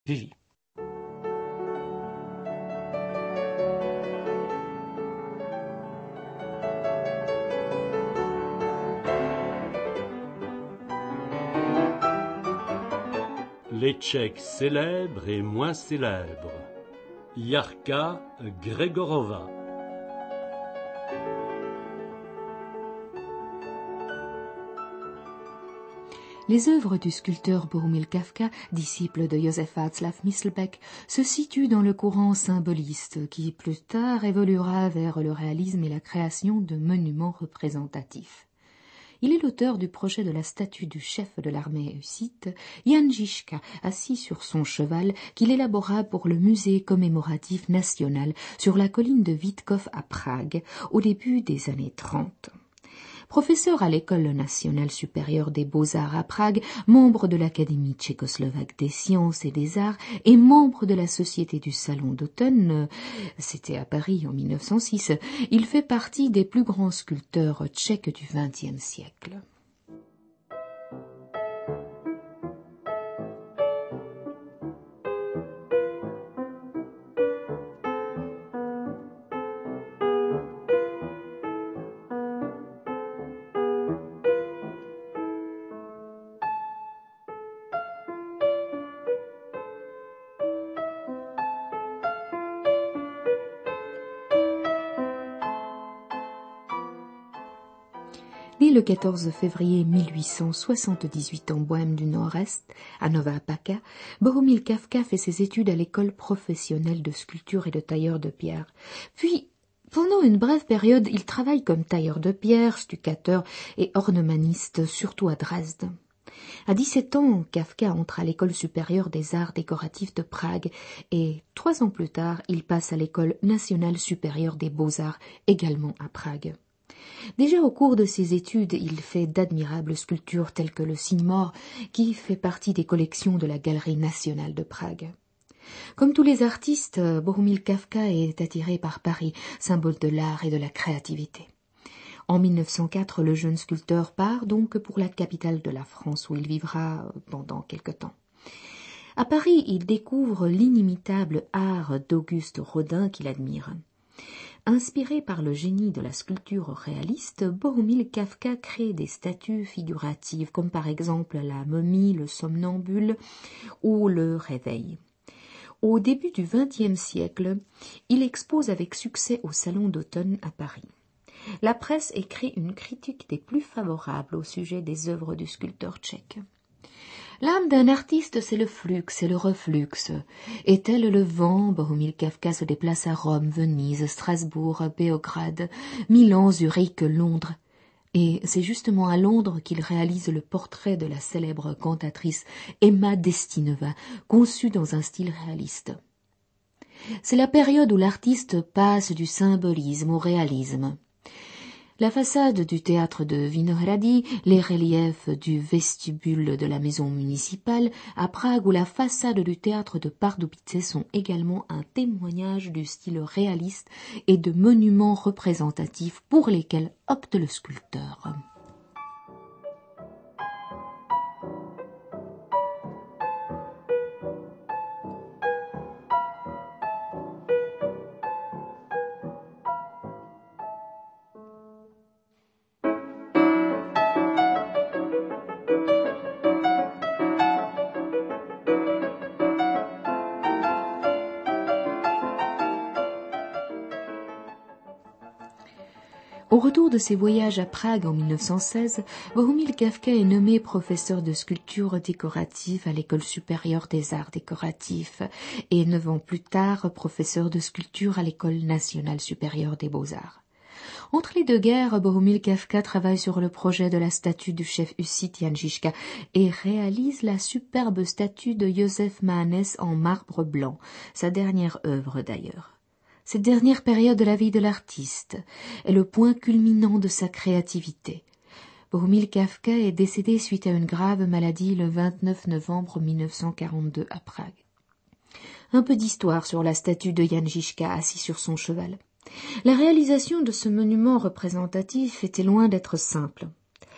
Gigi. Les Tchèques célèbres et moins célèbres. Yarka Grégorova. Les œuvres du sculpteur Bohumil Kafka, disciple de Josef Václav Myslbek, se situent dans le courant symboliste qui, plus tard, évoluera vers le réalisme et la création de monuments représentatifs. Il est l'auteur du projet de la statue du chef de l'armée hussite, Jan Žižka, assis sur son cheval, qu'il élabora pour le musée commémoratif national sur la colline de Vítkov à Prague, au début des années 30. Professeur à l'École nationale supérieure des beaux-arts à Prague, membre de l'Académie tchécoslovaque des sciences et des arts et membre de la Société du Salon d'automne, c'était à Paris en 1906, il fait partie des plus grands sculpteurs tchèques du XXe siècle. Né le 14 février 1878 en Bohême du Nord-Est, à Nova Pača, Bohumil Kafka fait ses études à l'école professionnelle de sculpture et de tailleur de pierre. Puis, pendant une brève période, il travaille comme tailleur de pierre, stuccateur et ornemaniste, surtout à Dresde. À 17 ans, Kafka entre à l'école supérieure des arts décoratifs de Prague et 3 ans plus tard, il passe à l'école nationale supérieure des beaux-arts, également à Prague. Déjà au cours de ses études, il fait d'admirables sculptures telles que le cygne mort, qui fait partie des collections de la Galerie nationale de Prague. Comme tous les artistes, Bohumil Kafka est attiré par Paris, symbole de l'art et de la créativité. En 1904, le jeune sculpteur part donc pour la capitale de la France, où il vivra pendant quelque temps. À Paris, il découvre l'inimitable art d'Auguste Rodin qu'il admire. Inspiré par le génie de la sculpture réaliste, Bohumil Kafka crée des statues figuratives comme par exemple la momie, le somnambule ou le réveil. Au début du XXe siècle, il expose avec succès au Salon d'automne à Paris. La presse écrit une critique des plus favorables au sujet des œuvres du sculpteur tchèque. L'âme d'un artiste, c'est le flux et le reflux. Et tel le vent, Bohumil Kafka se déplace à Rome, Venise, Strasbourg, Béograd, Milan, Zurich, Londres. Et c'est justement à Londres qu'il réalise le portrait de la célèbre cantatrice Emma Destineva, conçu dans un style réaliste. C'est la période où l'artiste passe du symbolisme au réalisme. La façade du théâtre de Vinohrady, les reliefs du vestibule de la maison municipale à Prague ou la façade du théâtre de Pardubice sont également un témoignage du style réaliste et de monuments représentatifs pour lesquels opte le sculpteur. Au retour de ses voyages à Prague en 1916, Bohumil Kafka est nommé professeur de sculpture décorative à l'École supérieure des arts décoratifs et 9 ans plus tard, professeur de sculpture à l'École nationale supérieure des beaux-arts. Entre les deux guerres, Bohumil Kafka travaille sur le projet de la statue du chef hussite Jan Žižka et réalise la superbe statue de Josef Manes en marbre blanc, sa dernière œuvre d'ailleurs. Cette dernière période de la vie de l'artiste est le point culminant de sa créativité. Bohumil Kafka est décédé suite à une grave maladie le 29 novembre 1942 à Prague. Un peu d'histoire sur la statue de Jan Žižka assis sur son cheval. La réalisation de ce monument représentatif était loin d'être simple.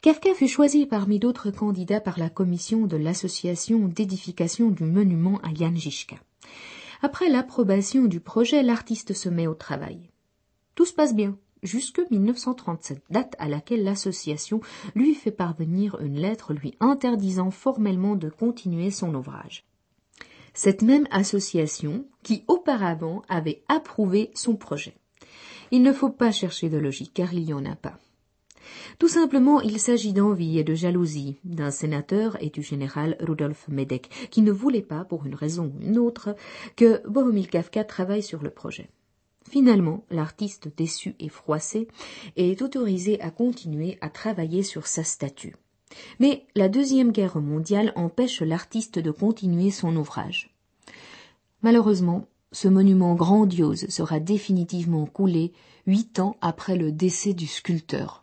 Kafka fut choisi parmi d'autres candidats par la commission de l'association d'édification du monument à Jan Žižka. Après l'approbation du projet, l'artiste se met au travail. Tout se passe bien, jusque 1937, date à laquelle l'association lui fait parvenir une lettre lui interdisant formellement de continuer son ouvrage. Cette même association qui auparavant avait approuvé son projet. Il ne faut pas chercher de logique, car il n'y en a pas. Tout simplement, il s'agit d'envie et de jalousie d'un sénateur et du général Rudolf Medek, qui ne voulait pas, pour une raison ou une autre, que Bohumil Kafka travaille sur le projet. Finalement, l'artiste déçu et froissé est autorisé à continuer à travailler sur sa statue. Mais la Deuxième Guerre mondiale empêche l'artiste de continuer son ouvrage. Malheureusement, ce monument grandiose sera définitivement coulé 8 ans après le décès du sculpteur.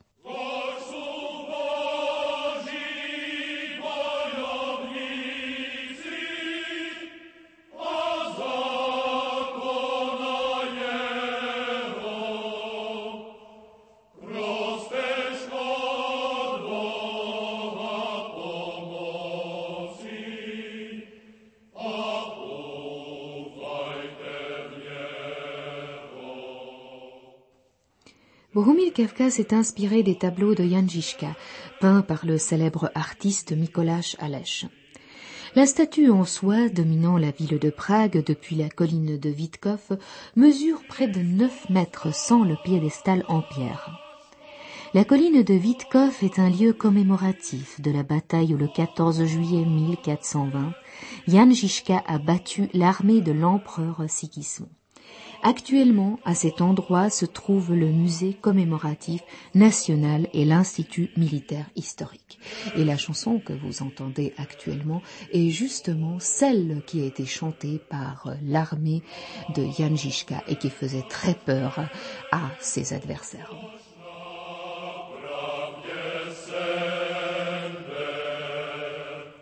Bohumil Kafka s'est inspiré des tableaux de Jan Žižka, peints par le célèbre artiste Mikoláš Aleš. La statue en soie dominant la ville de Prague depuis la colline de Vítkov mesure près de 9 mètres sans le piédestal en pierre. La colline de Vítkov est un lieu commémoratif de la bataille où le 14 juillet 1420, Jan Žižka a battu l'armée de l'empereur Sigismond. Actuellement, à cet endroit se trouve le musée commémoratif national et l'Institut militaire historique. Et la chanson que vous entendez actuellement est justement celle qui a été chantée par l'armée de Jan Žižka et qui faisait très peur à ses adversaires.